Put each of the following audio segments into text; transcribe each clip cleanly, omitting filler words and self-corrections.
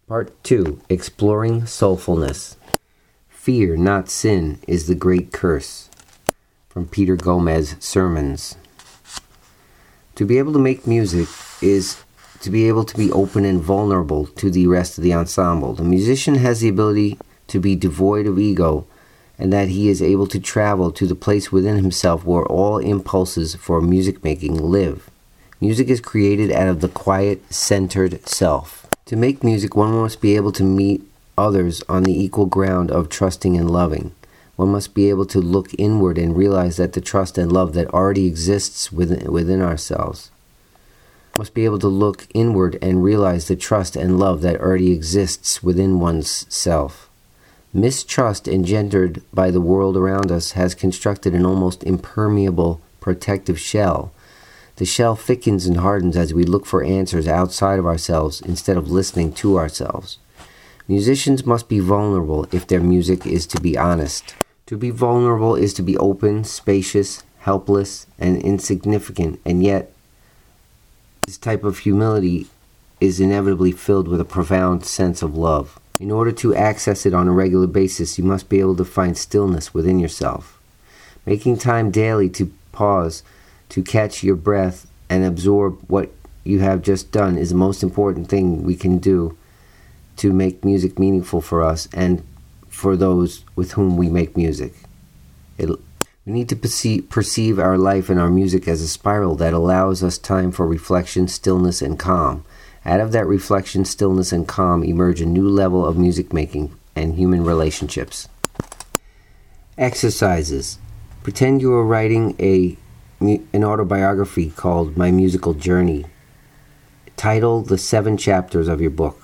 Part 2. Exploring Soulfulness. Fear, not sin, is the great curse. From Peter Gomez Sermons. To be able to make music is to be able to be open and vulnerable to the rest of the ensemble. The musician has the ability to be devoid of ego, and that he is able to travel to the place within himself where all impulses for music making live. Music is created out of the quiet, centered self. To make music, one must be able to meet others on the equal ground of trusting and loving. One must be able to look inward and realize that the trust and love that already exists within ourselves. Must be able to look inward and realize the trust and love that already exists within one's self. Mistrust engendered by the world around us has constructed an almost impermeable protective shell. The shell thickens and hardens as we look for answers outside of ourselves instead of listening to ourselves. Musicians must be vulnerable if their music is to be honest. To be vulnerable is to be open, spacious, helpless, and insignificant, and yet this type of humility is inevitably filled with a profound sense of love. In order to access it on a regular basis, you must be able to find stillness within yourself. Making time daily to pause, to catch your breath and absorb what you have just done is the most important thing we can do to make music meaningful for us and for those with whom we make music. We need to perceive our life and our music as a spiral that allows us time for reflection, stillness, and calm. Out of that reflection, stillness, and calm emerge a new level of music making and human relationships. Exercises. Pretend you are writing an autobiography called My Musical Journey. Title the 7 chapters of your book.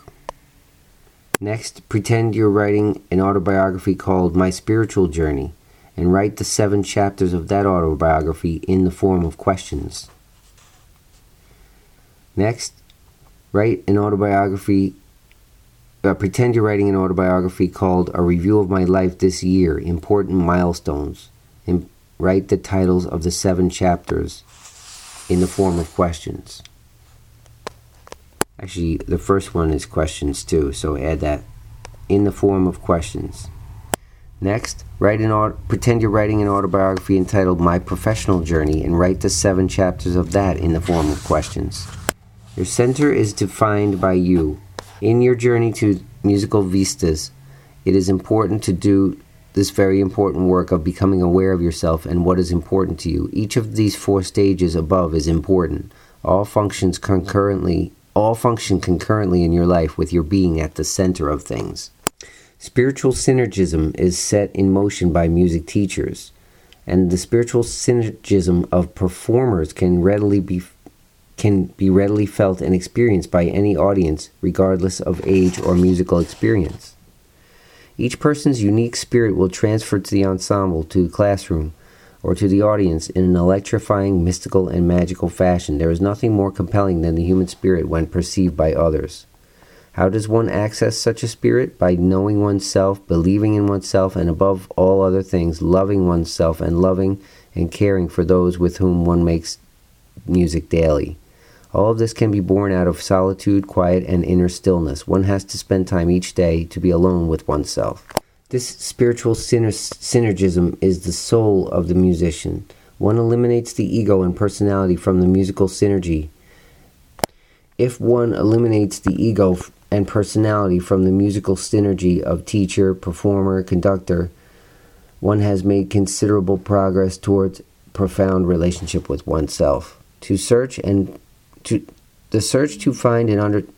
Next, pretend you're writing an autobiography called My Spiritual Journey, and write the 7 chapters of that autobiography in the form of questions. Next, pretend you're writing an autobiography called A Review of My Life This Year, Important Milestones, and write the titles of the 7 chapters in the form of questions. Actually, the first one is questions too, so add that in the form of questions. Next, pretend you're writing an autobiography entitled My Professional Journey and write the 7 chapters of that in the form of questions. Your center is defined by you. In your journey to musical vistas, it is important to do this very important work of becoming aware of yourself and what is important to you. Each of these 4 stages above is important. All function concurrently in your life with your being at the center of things. Spiritual synergism is set in motion by music teachers, and the spiritual synergism of performers can be readily felt and experienced by any audience, regardless of age or musical experience. Each person's unique spirit will transfer to the ensemble, to the classroom, or to the audience in an electrifying, mystical, and magical fashion. There is nothing more compelling than the human spirit when perceived by others. How does one access such a spirit? By knowing oneself, believing in oneself, and above all other things, loving oneself and loving and caring for those with whom one makes music daily. All of this can be born out of solitude, quiet, and inner stillness. One has to spend time each day to be alone with oneself. This spiritual synergism is the soul of the musician. One eliminates the ego and personality from the musical synergy. If one eliminates the ego and personality from the musical synergy of teacher, performer, conductor, one has made considerable progress towards profound relationship with oneself. The search to find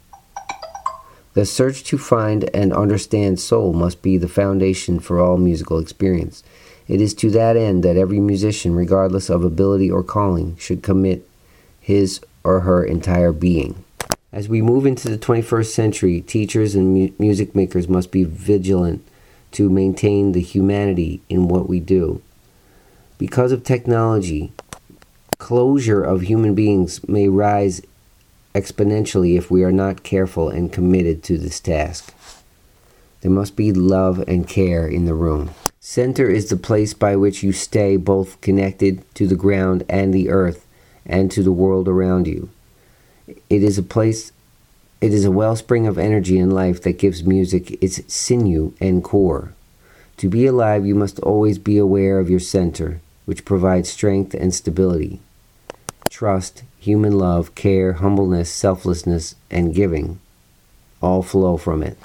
and understand soul must be the foundation for all musical experience. It is to that end that every musician, regardless of ability or calling, should commit his or her entire being. As we move into the 21st century, teachers and music makers must be vigilant to maintain the humanity in what we do. Because of technology, closure of human beings may rise exponentially if we are not careful and committed to this task. There must be love and care in the room. Center is the place by which you stay both connected to the ground and the earth and to the world around you. It is a place It is a wellspring of energy and life that gives music its sinew and core. To be alive, you must always be aware of your center, which provides strength and stability. Trust, human love, care, humbleness, selflessness, and giving all flow from it.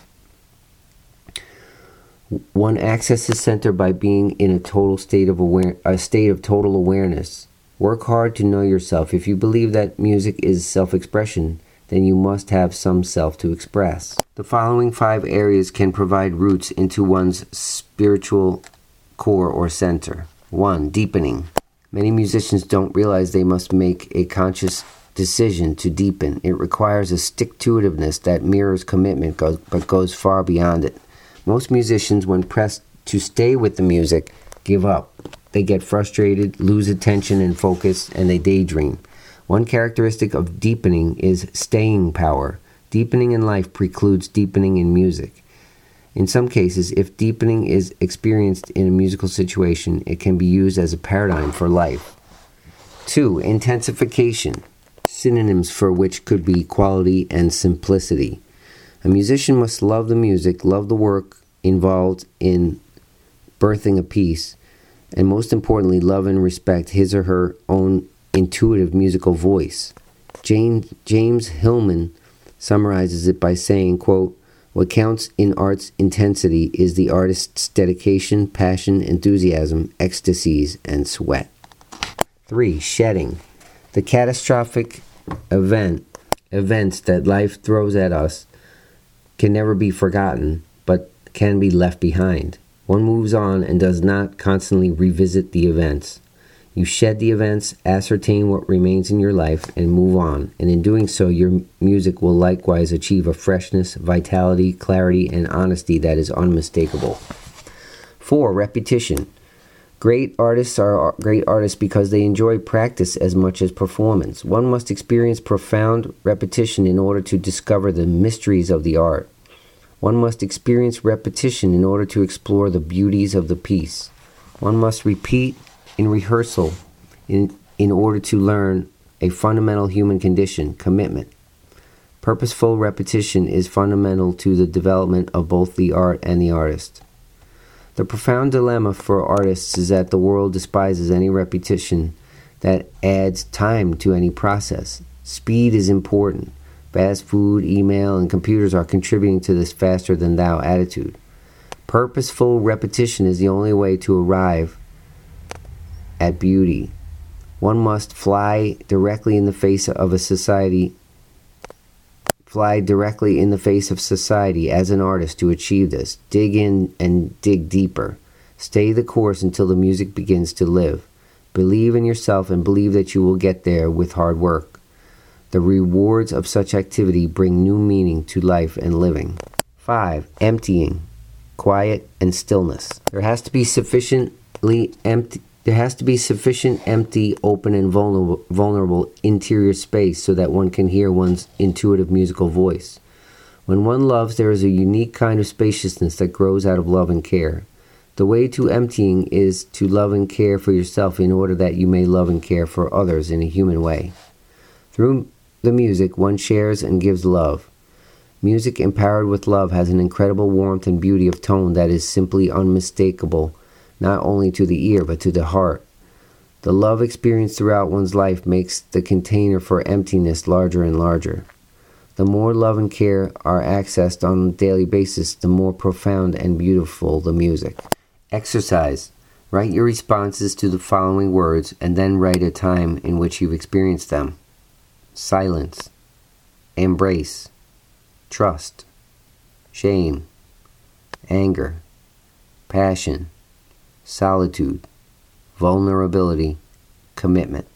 One accesses center by being in a state of total awareness. Work hard to know yourself. If you believe that music is self-expression, then you must have some self to express. The following 5 areas can provide roots into one's spiritual core or center. 1. Deepening. Many musicians don't realize they must make a conscious decision to deepen. It requires a stick-to-itiveness that mirrors commitment but goes far beyond it. Most musicians, when pressed to stay with the music, give up. They get frustrated, lose attention and focus, and they daydream. One characteristic of deepening is staying power. Deepening in life precludes deepening in music. In some cases, if deepening is experienced in a musical situation, it can be used as a paradigm for life. 2. Intensification. Synonyms for which could be quality and simplicity. A musician must love the music, love the work involved in birthing a piece, and most importantly, love and respect his or her own intuitive musical voice. James Hillman summarizes it by saying, quote, "What counts in art's intensity is the artist's dedication, passion, enthusiasm, ecstasies, and sweat." 3. Shedding. The catastrophic events that life throws at us can never be forgotten, but can be left behind. One moves on and does not constantly revisit the events. You shed the events, ascertain what remains in your life, and move on. And in doing so, your music will likewise achieve a freshness, vitality, clarity, and honesty that is unmistakable. 4. Repetition. Great artists are great artists because they enjoy practice as much as performance. One must experience profound repetition in order to discover the mysteries of the art. One must experience repetition in order to explore the beauties of the piece. One must repeat in rehearsal in order to learn a fundamental human condition, commitment. Purposeful repetition is fundamental to the development of both the art and the artist. The profound dilemma for artists is that the world despises any repetition that adds time to any process. Speed is important. Fast food, email, and computers are contributing to this faster-than-thou attitude. Purposeful repetition is the only way to arrive at beauty. One must fly directly in the face of society as an artist to achieve this. Dig in and dig deeper. Stay the course until the music begins to live. Believe in yourself and believe that you will get there with hard work. The rewards of such activity bring new meaning to life and living. 5. Emptying. Quiet and stillness. There has to be sufficient empty, open, and vulnerable interior space so that one can hear one's intuitive musical voice. When one loves, there is a unique kind of spaciousness that grows out of love and care. The way to emptying is to love and care for yourself in order that you may love and care for others in a human way. Through the music, one shares and gives love. Music empowered with love has an incredible warmth and beauty of tone that is simply unmistakable, not only to the ear but to the heart. The love experience throughout one's life makes the container for emptiness larger and larger. The more love and care are accessed on a daily basis, the more profound and beautiful the music. Exercise. Write your responses to the following words and then write a time in which you've experienced them. Silence, embrace, trust, shame, anger, passion, solitude, vulnerability, commitment.